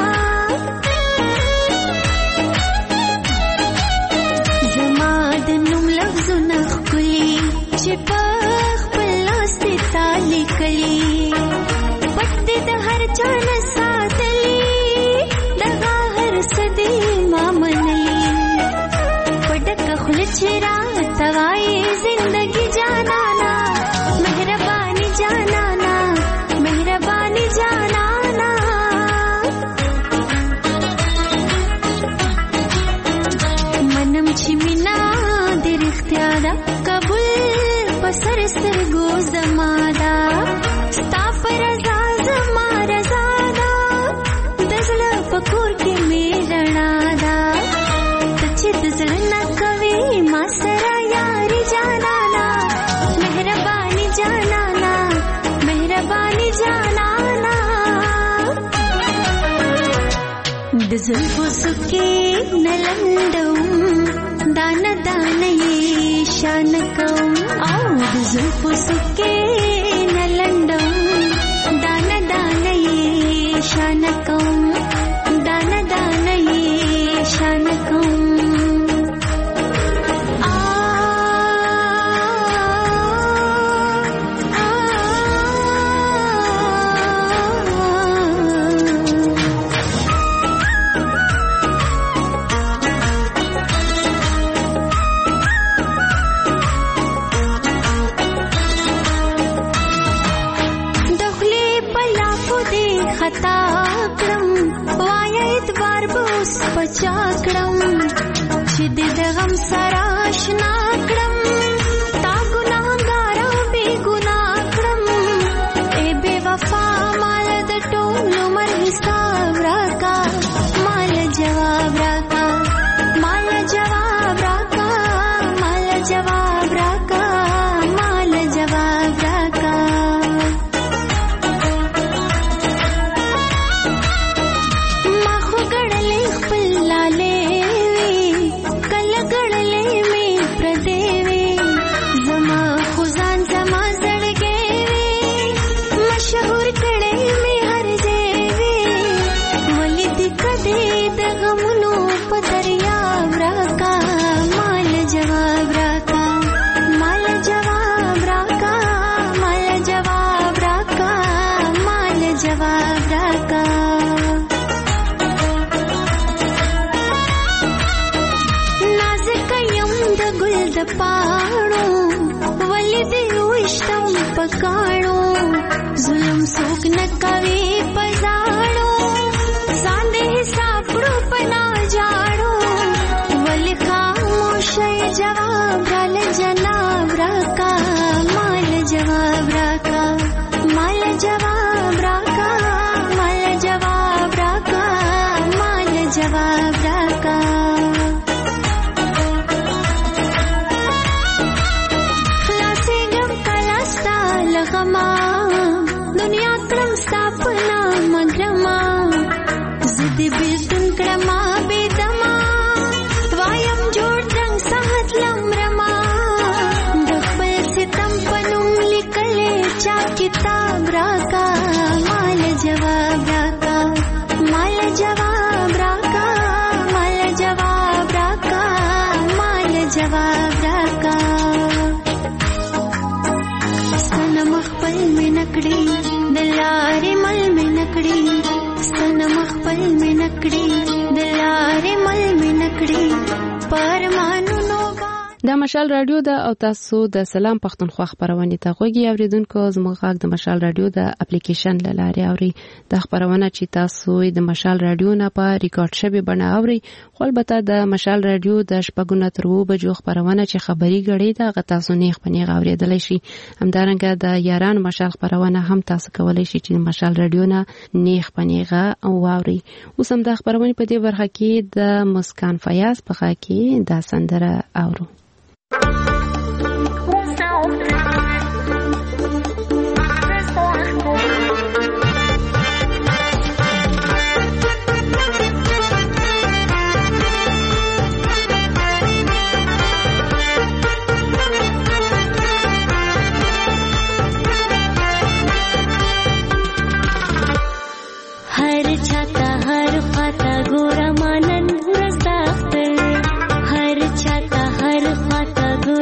زما د نوم لفظونه ښکلي چې په خپل لاس دې تا لیکلي پټ دې د هر چا نه ساتلي دغه هر څه دې ما منلي په ډکه خوله چې راته وایې زندګي جانانا مهرباني جانانا مهرباني جانانا منم چې مینا دې رښتیا ده قبول پسر سترګو زما ده ستا پر رضا زما رضا ده د زړه په کور کې مې رڼا ده ته چې د زړه نه کوې ما سره یاري جانانا مهرباني جانانا مهرباني جانانا د زلفو سکې نه لنډوم دانه دانه یې شان کوم او د زلفو سکې نه لنډوم دانه دانه یې د غم سره آشنا کړم تا ګناهګار بے ګناه کړم ای بے وفا مال د ټول عمر حساب راکا مال جواب راکا مال جواب راکا مال جواب راکا مال جواب راکا ما خو ګړلې خپل لاله وی کله ګړلې مې پردې وی زما خو ځان زما زړګې وی مشهور کړې مې هر ځای وی ولې دې کدې د غمونو په دریاب راکا مال جواب راکا مال جواب راکا مال جواب راکا مال جواب راکا نازک یم د ګل د پاڼو ولې دې وشتم پکاڼو ظلم څوک نه کوي پزاړو ځان دې حساب کړو پنا جاړو ولې خاموشي جواب رال جناب راکا مال جواب راکا مال جواب راکا مال جواب راکا مال جواب راکا خلاصې ګم کلاستا لغما دنیا کړم ستا په نام ګرما زه دې بېلتون کړما بې دما وایم جوړ رنګ ساحت لمرما د خپل ستم په نوم لیکلې چا کتاب راکا مال جواب راکا مال جواب راکا مال جواب راکا مال جواب راکا سنم خپل مې نکړې د لارې مل مې نکړې سنم خپل مې نکړې د لارې مل مې نکړې پرمانونو د مشال رادیو د او تاسو د سلام پښتونخوا خبرونه ته غوږی اوریدونکو زموږ غږ د مشال رادیو د اپلیکیشن لاره اوري د خبرونه چې تاسو د مشال رادیو نه په ریکارډ شوی بڼه اوري خو البته د مشال رادیو د شپږونه تر اوه بجو خبرونه چې خبري غړي دا غ تاسو نه خپنی غوړېدل شي همدارنګه د یاران مشال خبرونه هم تاسو کولای شي چې مشال رادیو نه نه خپنی غ او اوري اوس هم د خبرونه په دې برخه کې د مسکان فیاض په خا کې د سندره اورو हर छाता हर फाता गोरा मानन रस्ता हर छाता हर फाता गोरा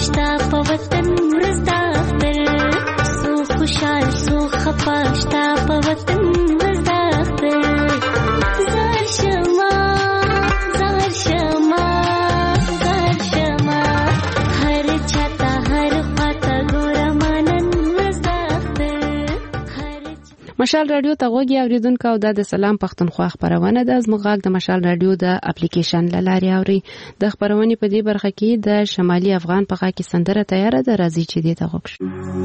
شتا په وطن رزدا اختر سو خوشحال سو خفا شتا په وطن رزدا اختر زار شما زار شما زار شما هر چاته هر خواته ګورم نن رزدا اختر مشال رادیو ته غوږی اوریدونکو او د سلام پښتونخوا خبرونه د ازمغاک د مشال رادیو د اپلیکیشن لاري اوري د خبرونې په دې برخه کې د شمالي افغان په غا کې سندره تیار ده راځي چې دې ته غوښ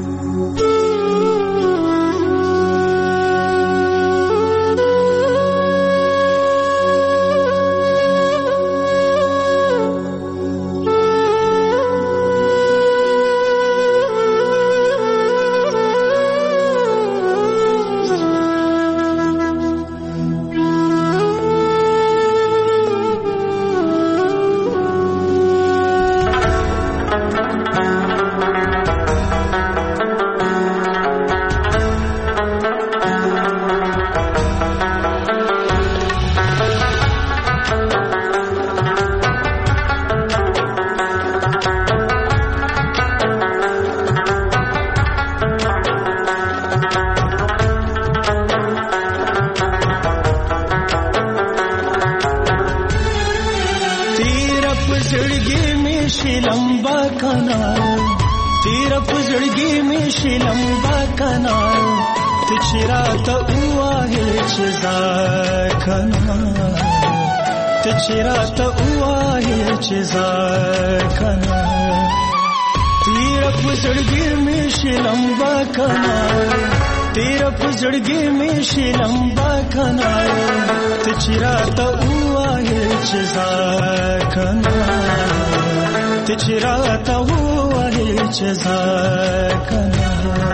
چراته وای چې ځکنا تیر پزړګي مې شلمبا کنا تیر پزړګي مې شلمبا کنا ته چراته وای چې ځکنا ته چراته وای چې ځکنا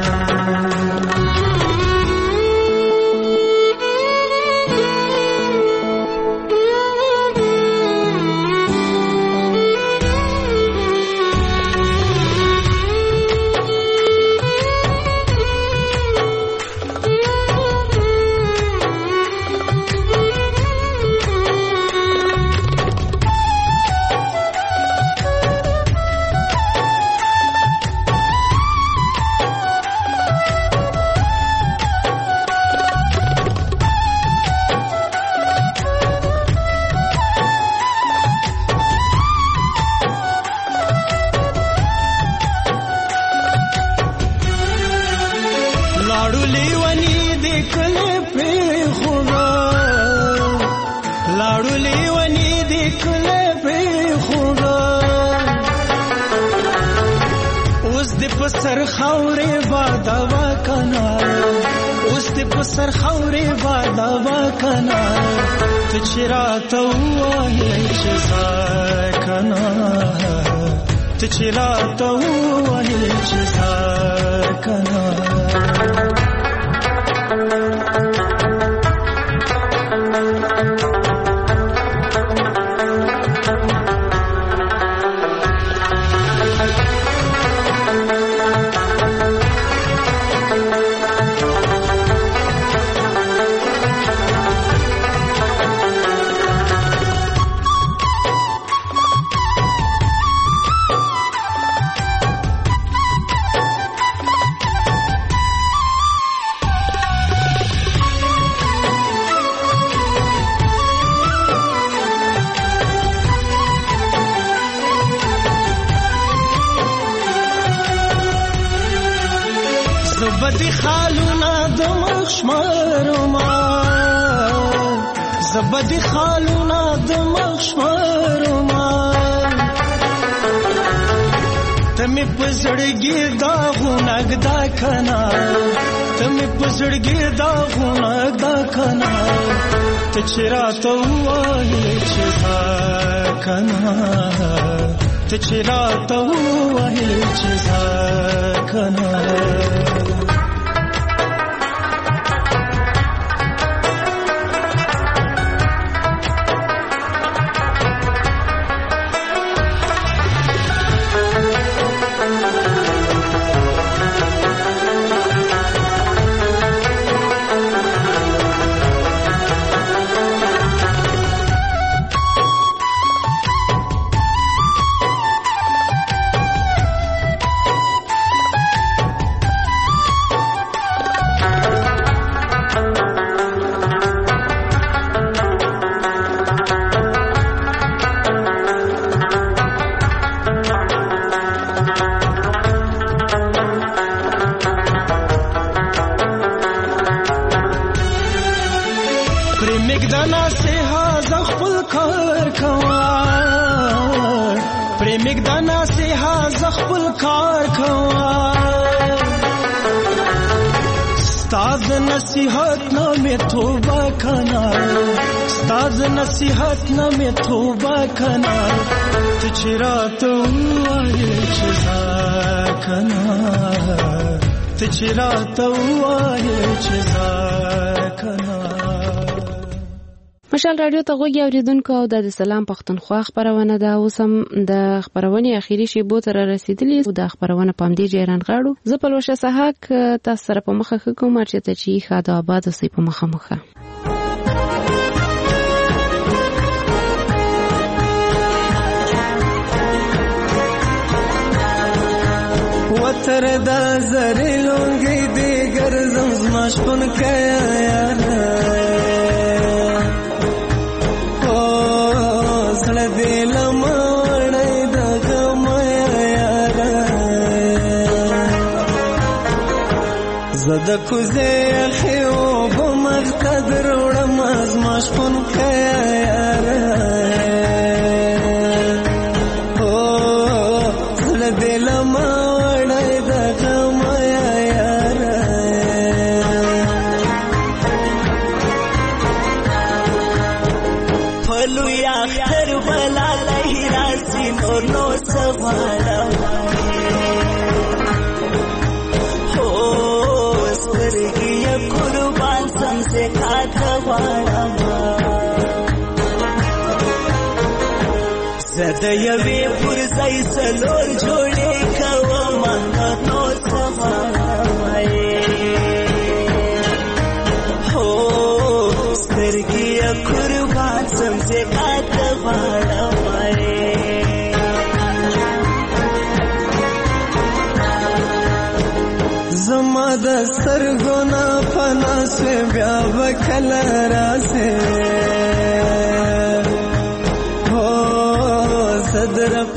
سر خوري بادوا کنا اوس دې په سر خوري بادوا کنا ته چراته وای چې ځکنا ته چراته وای چې ځکنا زبدي خالونا د مخشمرما زبدي خالونا د مخشمرما تمه پزړګي دا غونګ دا کنا تمه پزړګي دا غونګ دا کنا ته چراته وای چې کنا ته چراته وای چې کنا نصیحت خپل کار کوه ستاد نصیحت نامې توبه کنا ستاد نصیحت نامې توبه کنا ته چې راته وایې چې کنا ته چې راته وایې چې کنا. مشال رادیو ته غوږی اوریدونکو او د سلام پښتونخوا خبرونه ده. اوس هم د خبرونې اخیری شیبو ته رسیدلې او د خبرونه پام دی جیران غاړو. زه په لوشه سحاک تاسو سره په مخه کوم چې ته چې خاده آباد اوسې په مخه مخه. وتر دا زری لونګي دی ګرځم زما شپون کیا یار او سړ دې لمړې د غم یار زده کوزه خو په مقتدر وړم زما شپون کیا یار او سړ دې لمړې زده یوی پر ځای څلور جوړې کوم نو سمای هو سترګې قربان سم زکات غواړم زما د سرګونا پناس بیا وکړ راسه صدر